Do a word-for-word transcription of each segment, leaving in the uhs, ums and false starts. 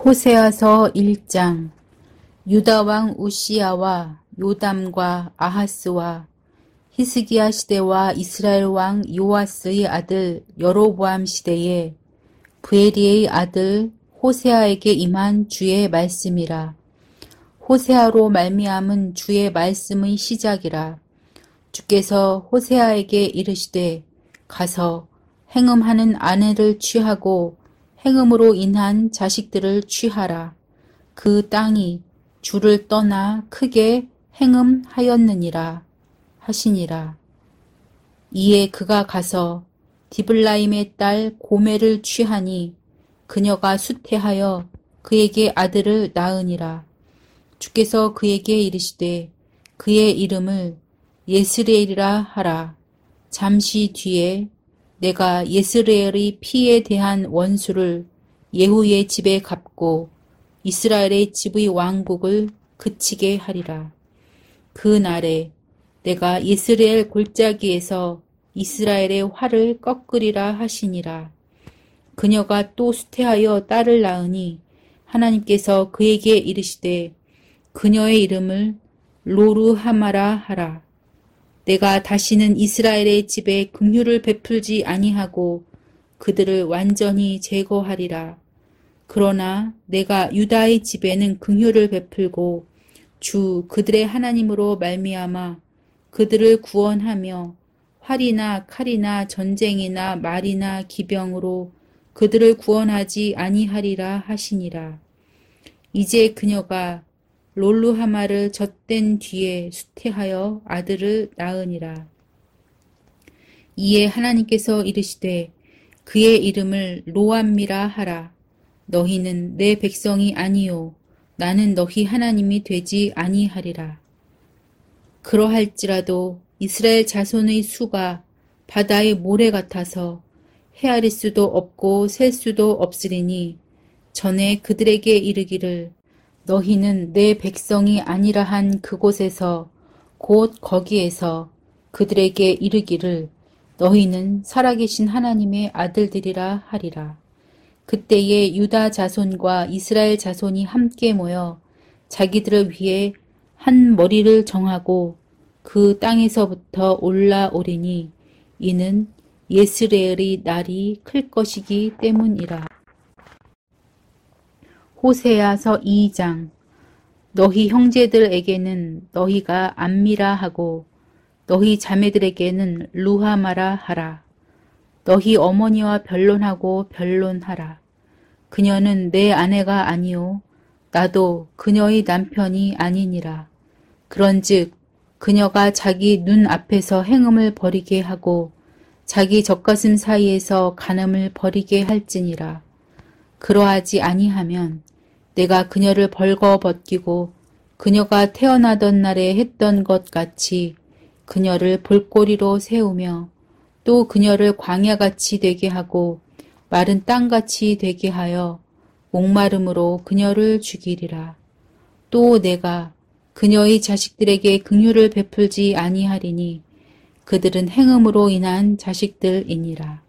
호세아서 일 장. 유다 왕 우시야와 요담과 아하스와 히스기야 시대와 이스라엘 왕 요아스의 아들 여로보암 시대에 브에리의 아들 호세아에게 임한 주의 말씀이라. 호세아로 말미암은 주의 말씀의 시작이라. 주께서 호세아에게 이르시되 가서 행음하는 아내를 취하고 행음으로 인한 자식들을 취하라. 그 땅이 주를 떠나 크게 행음하였느니라 하시니라. 이에 그가 가서 디블라임의 딸 고멜을 취하니 그녀가 수태하여 그에게 아들을 낳으니라. 주께서 그에게 이르시되 그의 이름을 예스레엘이라 하라. 잠시 뒤에 내가 예스레엘의 피에 대한 원수를 예후의 집에 갚고 이스라엘의 집의 왕국을 그치게 하리라. 그 날에 내가 예스레엘 골짜기에서 이스라엘의 활을 꺾으리라 하시니라. 그녀가 또 수태하여 딸을 낳으니 하나님께서 그에게 이르시되 그녀의 이름을 로루하마라 하라. 내가 다시는 이스라엘의 집에 긍휼을 베풀지 아니하고 그들을 완전히 제거하리라. 그러나 내가 유다의 집에는 긍휼을 베풀고 주 그들의 하나님으로 말미암아 그들을 구원하며 활이나 칼이나 전쟁이나 말이나 기병으로 그들을 구원하지 아니하리라 하시니라. 이제 그녀가 롤루하마를 젖된 뒤에 수태하여 아들을 낳으니라. 이에 하나님께서 이르시되 그의 이름을 로암미라 하라. 너희는 내 백성이 아니요 나는 너희 하나님이 되지 아니하리라. 그러할지라도 이스라엘 자손의 수가 바다의 모래 같아서 헤아릴 수도 없고 셀 수도 없으리니 전에 그들에게 이르기를 너희는 내 백성이 아니라 한 그곳에서 곧 거기에서 그들에게 이르기를 너희는 살아계신 하나님의 아들들이라 하리라. 그때에 유다 자손과 이스라엘 자손이 함께 모여 자기들을 위해 한 머리를 정하고 그 땅에서부터 올라오리니 이는 예스레엘의 날이 클 것이기 때문이라. 호세아서 이 장. 너희 형제들에게는 너희가 암미라 하고 너희 자매들에게는 루하마라 하라. 너희 어머니와 변론하고 변론하라. 그녀는 내 아내가 아니요 나도 그녀의 남편이 아니니라. 그런즉 그녀가 자기 눈 앞에서 행음을 버리게 하고 자기 젖가슴 사이에서 간음을 버리게 할지니라. 그러하지 아니하면 내가 그녀를 벌거 벗기고 그녀가 태어나던 날에 했던 것 같이 그녀를 볼거리로 세우며 또 그녀를 광야같이 되게 하고 마른 땅같이 되게 하여 목마름으로 그녀를 죽이리라. 또 내가 그녀의 자식들에게 긍휼을 베풀지 아니하리니 그들은 행음으로 인한 자식들이니라.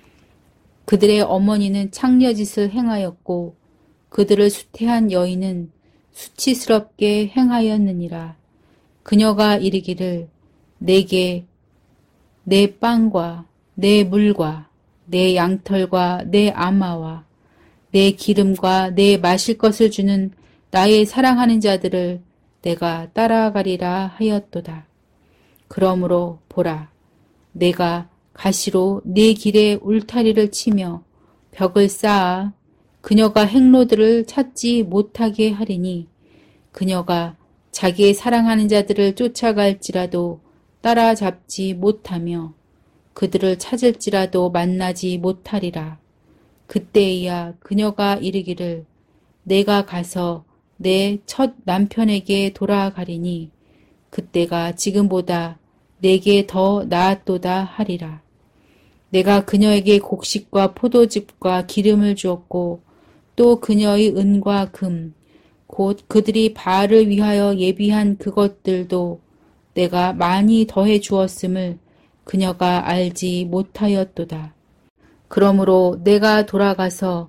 그들의 어머니는 창녀짓을 행하였고 그들을 수태한 여인은 수치스럽게 행하였느니라. 그녀가 이르기를 내게 내 빵과 내 물과 내 양털과 내 아마와 내 기름과 내 마실 것을 주는 나의 사랑하는 자들을 내가 따라가리라 하였도다. 그러므로 보라, 내가 가시로 네 길에 울타리를 치며 벽을 쌓아 그녀가 행로들을 찾지 못하게 하리니 그녀가 자기의 사랑하는 자들을 쫓아갈지라도 따라잡지 못하며 그들을 찾을지라도 만나지 못하리라. 그때에야 그녀가 이르기를 내가 가서 내 첫 남편에게 돌아가리니 그때가 지금보다 내게 더 나았도다 하리라. 내가 그녀에게 곡식과 포도즙과 기름을 주었고 또 그녀의 은과 금, 곧 그들이 바알을 위하여 예비한 그것들도 내가 많이 더해 주었음을 그녀가 알지 못하였도다. 그러므로 내가 돌아가서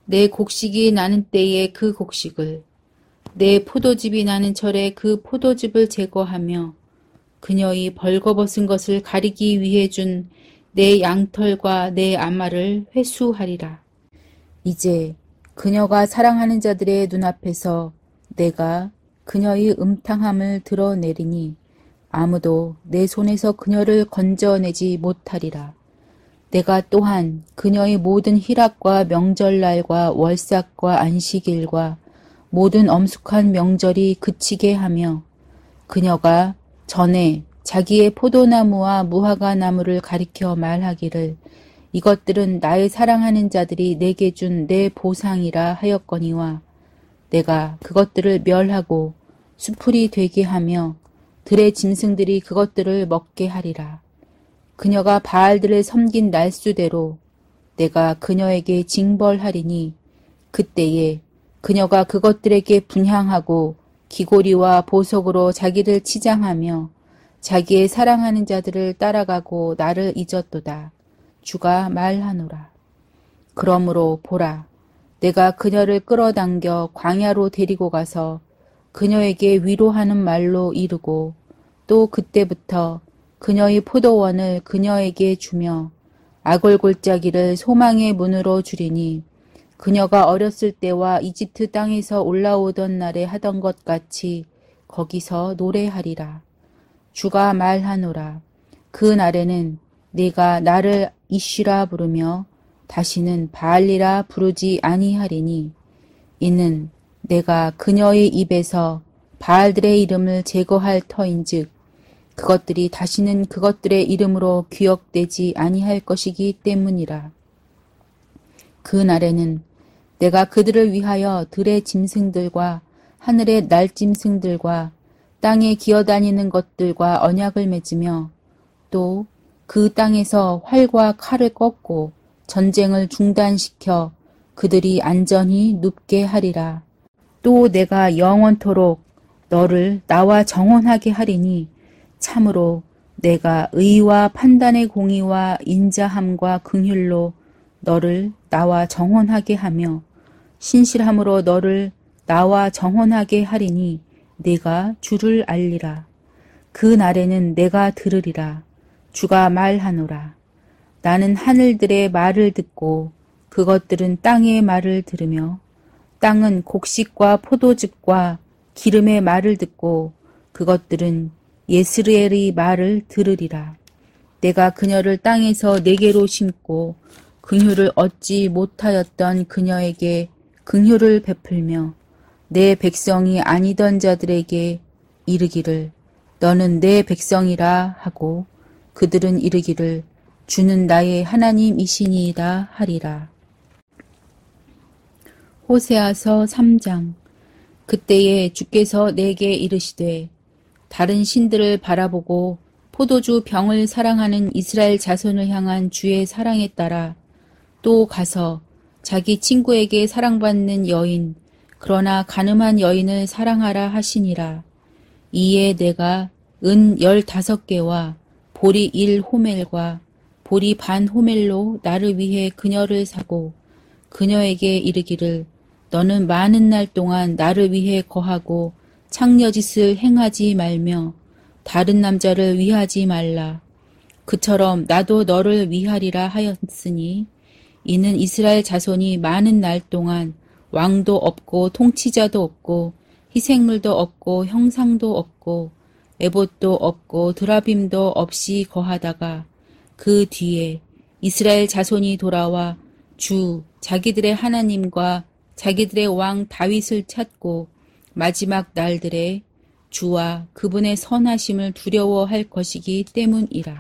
내 곡식이 나는 때에 그 곡식을, 내 포도즙이 나는 철에 그 포도즙을 제거하며 그녀의 벌거벗은 것을 가리기 위해 준 내 양털과 내 아마를 회수하리라. 이제 그녀가 사랑하는 자들의 눈앞에서 내가 그녀의 음탕함을 드러내리니 아무도 내 손에서 그녀를 건져내지 못하리라. 내가 또한 그녀의 모든 희락과 명절날과 월삭과 안식일과 모든 엄숙한 명절이 그치게 하며 그녀가 전에 자기의 포도나무와 무화과 나무를 가리켜 말하기를 이것들은 나의 사랑하는 자들이 내게 준 내 보상이라 하였거니와 내가 그것들을 멸하고 수풀이 되게 하며 들의 짐승들이 그것들을 먹게 하리라. 그녀가 바알들을 섬긴 날수대로 내가 그녀에게 징벌하리니 그때에 그녀가 그것들에게 분향하고 기고리와 보석으로 자기를 치장하며 자기의 사랑하는 자들을 따라가고 나를 잊었도다. 주가 말하노라. 그러므로 보라, 내가 그녀를 끌어당겨 광야로 데리고 가서 그녀에게 위로하는 말로 이르고 또 그때부터 그녀의 포도원을 그녀에게 주며 아골골짜기를 소망의 문으로 주리니 그녀가 어렸을 때와 이집트 땅에서 올라오던 날에 하던 것 같이 거기서 노래하리라. 주가 말하노라. 그 날에는 네가 나를 이쉬라 부르며 다시는 바알리라 부르지 아니하리니 이는 내가 그녀의 입에서 바알들의 이름을 제거할 터인즉 그것들이 다시는 그것들의 이름으로 기억되지 아니할 것이기 때문이라. 그 날에는 내가 그들을 위하여 들의 짐승들과 하늘의 날짐승들과 땅에 기어다니는 것들과 언약을 맺으며 또 그 땅에서 활과 칼을 꺾고 전쟁을 중단시켜 그들이 안전히 눕게 하리라. 또 내가 영원토록 너를 나와 정원하게 하리니 참으로 내가 의와 판단의 공의와 인자함과 긍휼로 너를 나와 정원하게 하며 신실함으로 너를 나와 정원하게 하리니 네가 주를 알리라. 그 날에는 내가 들으리라. 주가 말하노라. 나는 하늘들의 말을 듣고 그것들은 땅의 말을 들으며 땅은 곡식과 포도즙과 기름의 말을 듣고 그것들은 예스르엘의 말을 들으리라. 내가 그녀를 땅에서 내게로 심고 긍휼을 얻지 못하였던 그녀에게 긍휼을 베풀며 내 백성이 아니던 자들에게 이르기를 너는 내 백성이라 하고 그들은 이르기를 주는 나의 하나님이시니이다 하리라. 호세아서 삼 장. 그때에 주께서 내게 이르시되 다른 신들을 바라보고 포도주 병을 사랑하는 이스라엘 자손을 향한 주의 사랑에 따라 또 가서 자기 친구에게 사랑받는 여인 그러나 가늠한 여인을 사랑하라 하시니라. 이에 내가 은 열다섯 개와 보리 일 호멜과 보리 반 호멜로 나를 위해 그녀를 사고 그녀에게 이르기를 너는 많은 날 동안 나를 위해 거하고 창녀짓을 행하지 말며 다른 남자를 위하지 말라. 그처럼 나도 너를 위하리라 하였으니 이는 이스라엘 자손이 많은 날 동안 왕도 없고 통치자도 없고 희생물도 없고 형상도 없고 에봇도 없고 드라빔도 없이 거하다가 그 뒤에 이스라엘 자손이 돌아와 주 자기들의 하나님과 자기들의 왕 다윗을 찾고 마지막 날들에 주와 그분의 선하심을 두려워할 것이기 때문이라.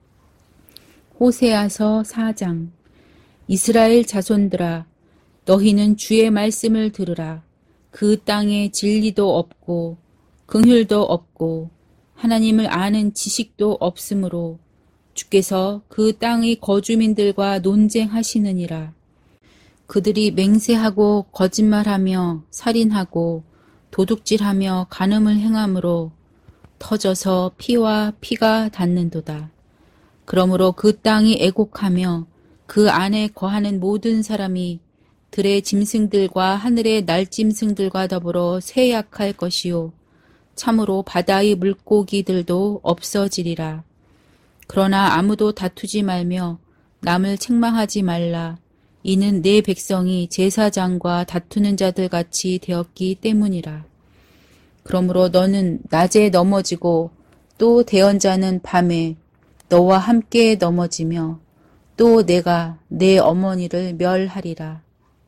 호세아서 사 장. 이스라엘 자손들아 너희는 주의 말씀을 들으라. 그 땅에 진리도 없고 긍휼도 없고 하나님을 아는 지식도 없으므로 주께서 그 땅의 거주민들과 논쟁하시느니라. 그들이 맹세하고 거짓말하며 살인하고 도둑질하며 간음을 행함으로 터져서 피와 피가 닿는도다. 그러므로 그 땅이 애곡하며 그 안에 거하는 모든 사람이 들의 짐승들과 하늘의 날짐승들과 더불어 쇠약할 것이요 참으로 바다의 물고기들도 없어지리라. 그러나 아무도 다투지 말며 남을 책망하지 말라. 이는 내 백성이 제사장과 다투는 자들 같이 되었기 때문이라. 그러므로 너는 낮에 넘어지고 또 대언자는 밤에 너와 함께 넘어지며 또 내가 내 어머니를 멸하리라.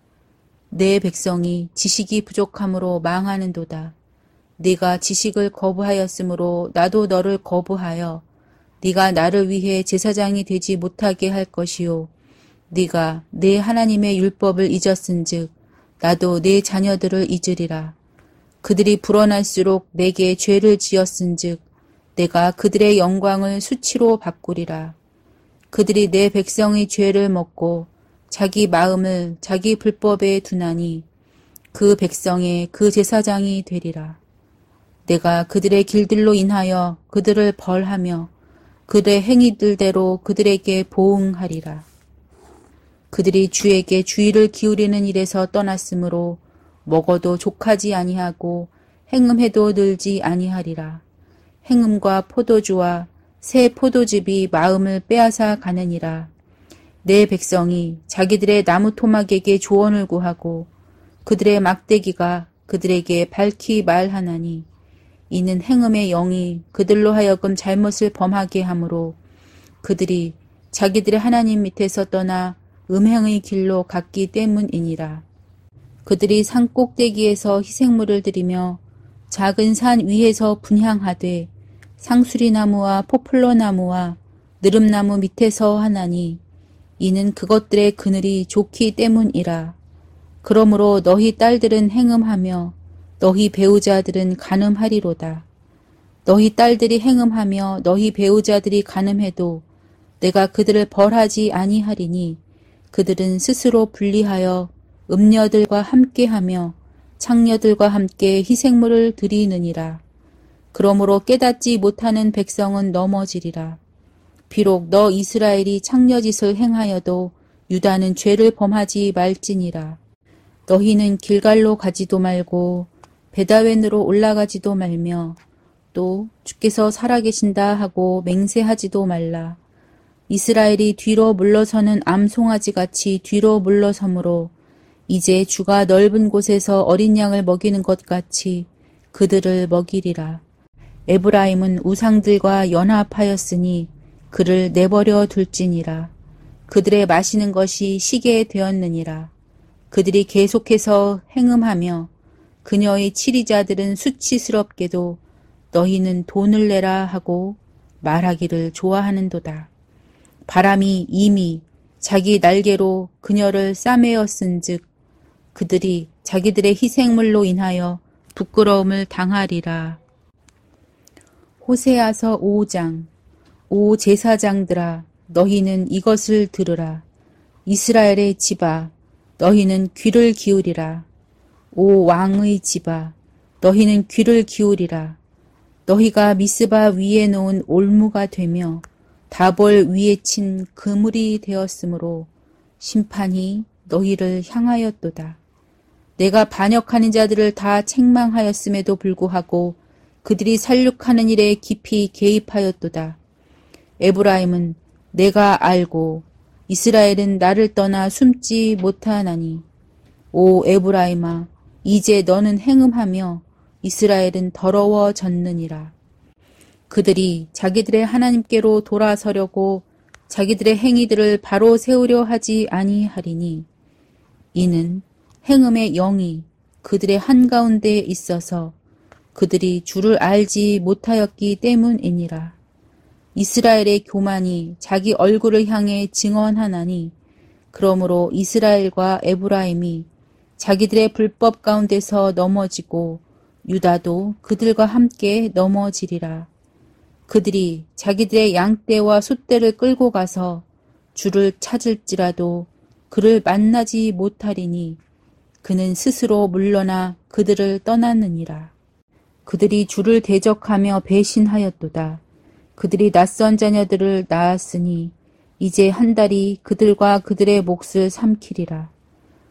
내 백성이 지식이 부족함으로 망하는도다. 네가 지식을 거부하였으므로 나도 너를 거부하여 네가 나를 위해 제사장이 되지 못하게 할 것이요 네가 내 하나님의 율법을 잊었은즉 나도 내 자녀들을 잊으리라. 그들이 불어날수록 내게 죄를 지었은즉 내가 그들의 영광을 수치로 바꾸리라. 그들이 내 백성의 죄를 먹고 자기 마음을 자기 불법에 두나니 그 백성의 그 제사장이 되리라. 내가 그들의 길들로 인하여 그들을 벌하며 그들의 행위들대로 그들에게 보응하리라. 그들이 주에게 주의를 기울이는 일에서 떠났으므로 먹어도 족하지 아니하고 행음해도 늘지 아니하리라. 행음과 포도주와 새 포도즙이 마음을 빼앗아 가느니라. 내 백성이 자기들의 나무 토막에게 조언을 구하고 그들의 막대기가 그들에게 밝히 말하나니 이는 행음의 영이 그들로 하여금 잘못을 범하게 하므로 그들이 자기들의 하나님 밑에서 떠나 음행의 길로 갔기 때문이니라. 그들이 산 꼭대기에서 희생물을 드리며 작은 산 위에서 분향하되 상수리나무와 포플러나무와 느릅나무 밑에서 하나니 이는 그것들의 그늘이 좋기 때문이라. 그러므로 너희 딸들은 행음하며 너희 배우자들은 간음하리로다. 너희 딸들이 행음하며 너희 배우자들이 간음해도 내가 그들을 벌하지 아니하리니 그들은 스스로 분리하여 음녀들과 함께하며 창녀들과 함께 희생물을 드리느니라. 그러므로 깨닫지 못하는 백성은 넘어지리라. 비록 너 이스라엘이 창녀짓을 행하여도 유다는 죄를 범하지 말지니라. 너희는 길갈로 가지도 말고 베다웬으로 올라가지도 말며 또 주께서 살아계신다 하고 맹세하지도 말라. 이스라엘이 뒤로 물러서는 암송아지같이 뒤로 물러서므로 이제 주가 넓은 곳에서 어린 양을 먹이는 것 같이 그들을 먹이리라. 에브라임은 우상들과 연합하였으니 그를 내버려 둘지니라. 그들의 마시는 것이 시게 되었느니라. 그들이 계속해서 행음하며 그녀의 치리자들은 수치스럽게도 너희는 돈을 내라 하고 말하기를 좋아하는도다. 바람이 이미 자기 날개로 그녀를 싸매었은즉 그들이 자기들의 희생물로 인하여 부끄러움을 당하리라. 호세아서 오 장. 오 제사장들아, 너희는 이것을 들으라. 이스라엘의 집아, 너희는 귀를 기울이라. 오 왕의 집아, 너희는 귀를 기울이라. 너희가 미스바 위에 놓은 올무가 되며 다볼 위에 친 그물이 되었으므로 심판이 너희를 향하였도다. 내가 반역하는 자들을 다 책망하였음에도 불구하고 그들이 살육하는 일에 깊이 개입하였도다. 에브라임은 내가 알고 이스라엘은 나를 떠나 숨지 못하나니 오 에브라임아, 이제 너는 행음하며 이스라엘은 더러워졌느니라. 그들이 자기들의 하나님께로 돌아서려고 자기들의 행위들을 바로 세우려 하지 아니하리니 이는 행음의 영이 그들의 한가운데에 있어서 그들이 주를 알지 못하였기 때문이니라. 이스라엘의 교만이 자기 얼굴을 향해 증언하나니 그러므로 이스라엘과 에브라임이 자기들의 불법 가운데서 넘어지고 유다도 그들과 함께 넘어지리라. 그들이 자기들의 양떼와 소떼를 끌고 가서 주를 찾을지라도 그를 만나지 못하리니 그는 스스로 물러나 그들을 떠났느니라. 그들이 주를 대적하며 배신하였도다. 그들이 낯선 자녀들을 낳았으니 이제 한 달이 그들과 그들의 몫을 삼키리라.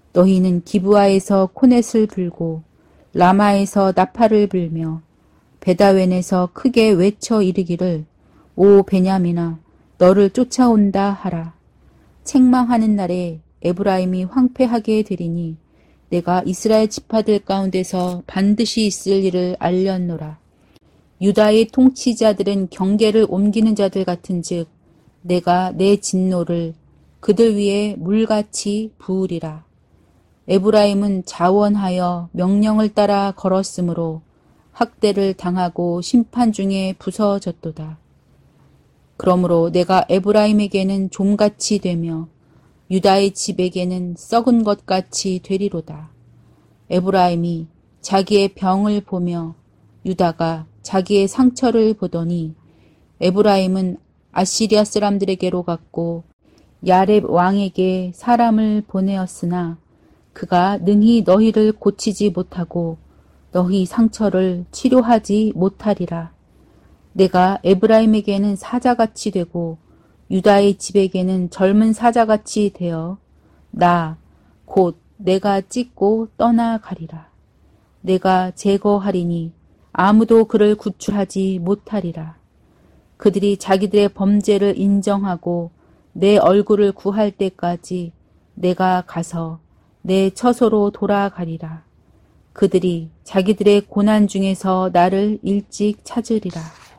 너희는 기브아에서 코넷을 불고 라마에서 나팔을 불며 베다웬에서 크게 외쳐 이르기를 오 베냐민아 너를 쫓아온다 하라. 책망하는 날에 에브라임이 황폐하게 되리니 내가 이스라엘 지파들 가운데서 반드시 있을 일을 알렸노라. 유다의 통치자들은 경계를 옮기는 자들 같은즉 내가 내 진노를 그들 위에 물같이 부으리라. 에브라임은 자원하여 명령을 따라 걸었으므로 학대를 당하고 심판 중에 부서졌도다. 그러므로 내가 에브라임에게는 좀같이 되며 유다의 집에게는 썩은 것 같이 되리로다. 에브라임이 자기의 병을 보며 유다가 자기의 상처를 보더니 에브라임은 아시리아 사람들에게로 갔고 야렙 왕에게 사람을 보내었으나 그가 능히 너희를 고치지 못하고 너희 상처를 치료하지 못하리라. 내가 에브라임에게는 사자같이 되고 유다의 집에게는 젊은 사자같이 되어 나 곧 내가 찢고 떠나가리라. 내가 제거하리니 아무도 그를 구출하지 못하리라. 그들이 자기들의 범죄를 인정하고 내 얼굴을 구할 때까지 내가 가서 내 처소로 돌아가리라. 그들이 자기들의 고난 중에서 나를 일찍 찾으리라.